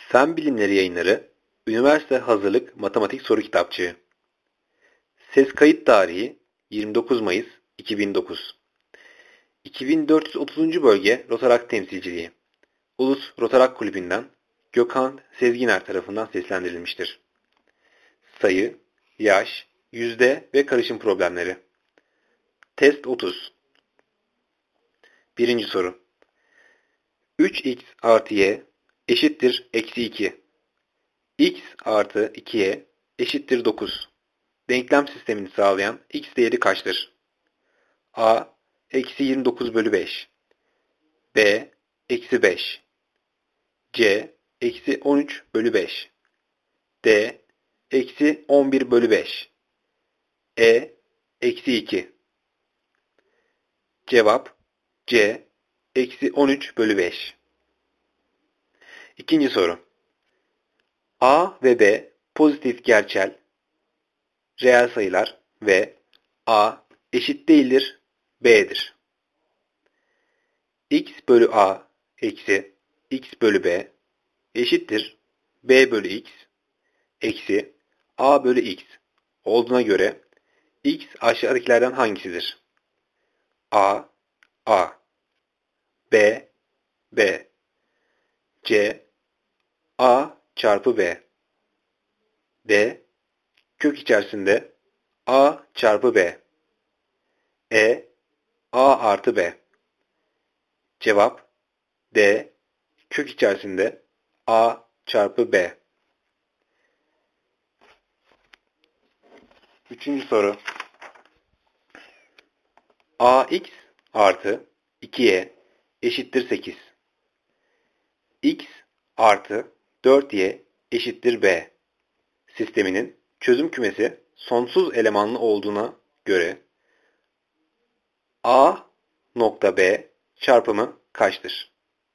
Fen Bilimleri Yayınları Üniversite Hazırlık Matematik Soru Kitapçığı. Ses kayıt tarihi 29 Mayıs 2009. 2430. Bölge Rotarak Temsilciliği. Ulus Rotarak Kulübü'nden Gökhan Sezginer tarafından seslendirilmiştir. Sayı, yaş, yüzde ve karışım problemleri. Test 30. Birinci soru. 3x artı y eşittir eksi 2. X artı 2y eşittir 9. Denklem sistemini sağlayan x değeri kaçtır? A. Eksi 29 bölü 5. B. Eksi 5. C. Eksi 13 bölü 5. D. Eksi 11 bölü 5. E. Eksi 2. Cevap C. Eksi 13 bölü 5. İkinci soru. A ve B pozitif gerçel reel sayılar ve A eşit değildir B'dir. X bölü A eksi X bölü B eşittir B bölü X eksi A bölü X olduğuna göre X aşağıdakilerden hangisidir? A, A, B, B, C, A çarpı B, D, kök içerisinde A çarpı B, A artı B. Cevap D, kök içerisinde A çarpı B. Üçüncü soru. AX artı 2y eşittir 8. X artı 4y eşittir B. Sisteminin çözüm kümesi sonsuz elemanlı olduğuna göre A nokta B çarpımı kaçtır?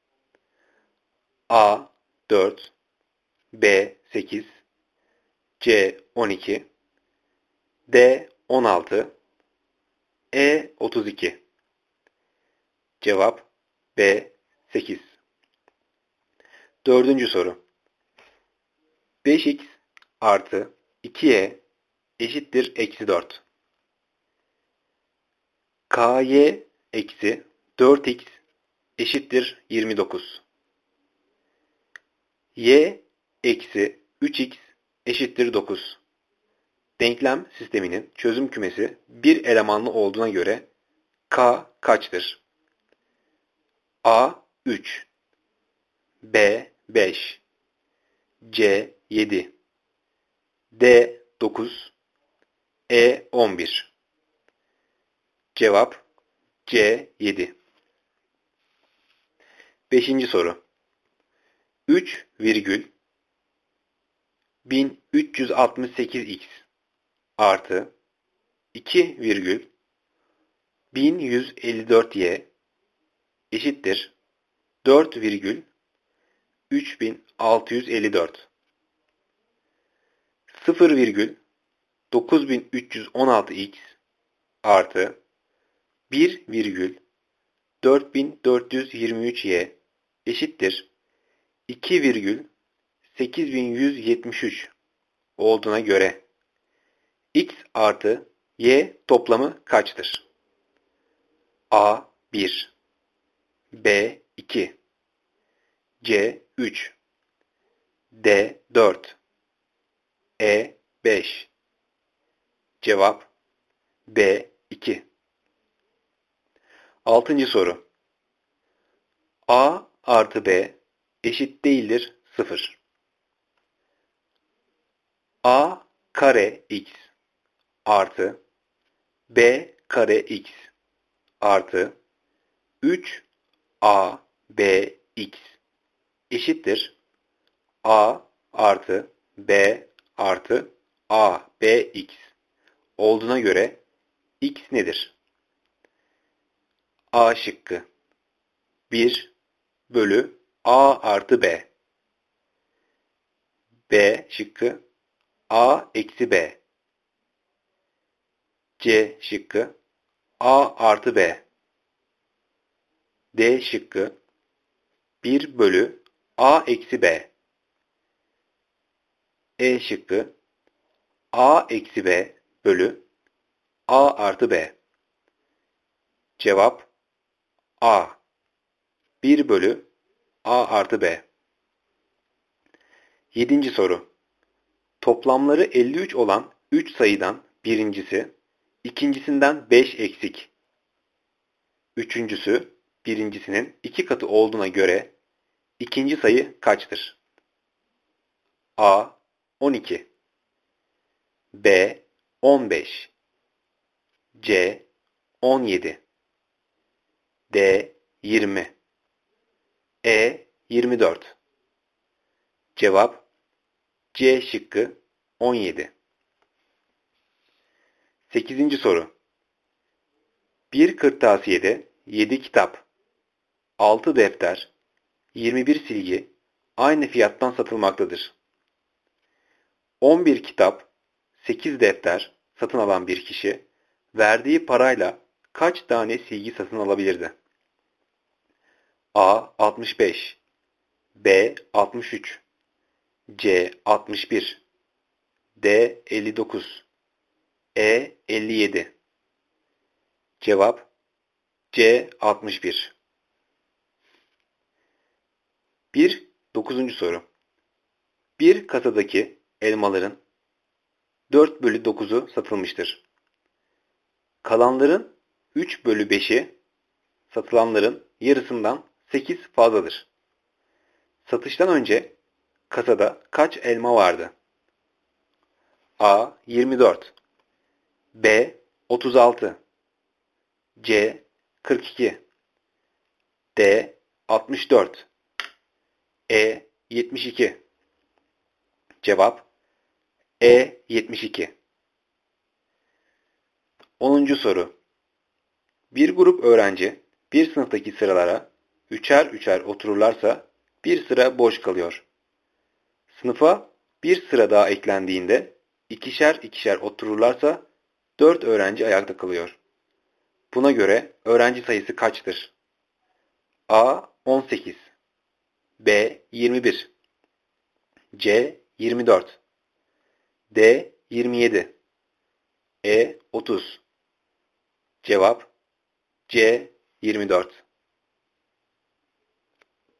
A 4, B 8, C 12, D 16, E 32. Cevap B 8. Dördüncü soru. 5x artı 2y eşittir eksi 4. Ky eksi 4x eşittir 29. Y eksi 3x eşittir 9. Denklem sisteminin çözüm kümesi bir elemanlı olduğuna göre K kaçtır? A 3, B 5, C 7, D 9, E 11. Cevap C 7. Beşinci soru. 3 virgül 1368x artı 2 virgül 1154y eşittir 4 virgül 3654. 0 virgül 9316x artı 1 virgül 4423y eşittir 2 virgül 8173 olduğuna göre x artı y toplamı kaçtır? A 1, B 2, C 3, D 4, E 5. Cevap B 2. Altıncı soru. A artı B eşit değildir 0. A kare x artı B kare x artı 3 AB x eşittir A artı B artı AB x olduğuna göre x nedir? A şıkkı 1 bölü A artı B. B şıkkı A eksi B. C şıkkı A artı B. D şıkkı 1 bölü A eksi B. E şıkkı A eksi B bölü A artı B. Cevap A. 1 bölü A artı B. 7. soru. Toplamları 53 olan 3 sayıdan birincisi, ikincisinden 5 eksik. Üçüncüsü, birincisinin 2 katı olduğuna göre ikinci sayı kaçtır? A. 12 B. 15 C. 17 D. 20 E. 24. Cevap C şıkkı 17. 8. soru. Bir kırtasiyede 7 kitap, 6 defter, 21 silgi aynı fiyattan satılmaktadır. 11 kitap, 8 defter satın alan bir kişi verdiği parayla kaç tane silgi satın alabilirdi? A. 65 B. 63 C. 61 D. 59 E. 57. Cevap C. 61. 9. soru. Bir kasadaki elmaların 4 bölü 9'u satılmıştır. Kalanların 3 bölü 5'i satılanların yarısından 8 fazladır. Satıştan önce kasada kaç elma vardı? A. 24 B. 36 C. 42 D. 64 E. 72. Cevap E. 72. 10. soru. Bir grup öğrenci bir sınıftaki sıralara üçer üçer otururlarsa bir sıra boş kalıyor. Sınıfa bir sıra daha eklendiğinde ikişer ikişer otururlarsa 4 öğrenci ayakta kalıyor. Buna göre öğrenci sayısı kaçtır? A. 18 B. 21 C. 24 D. 27 E. 30. Cevap C. 24.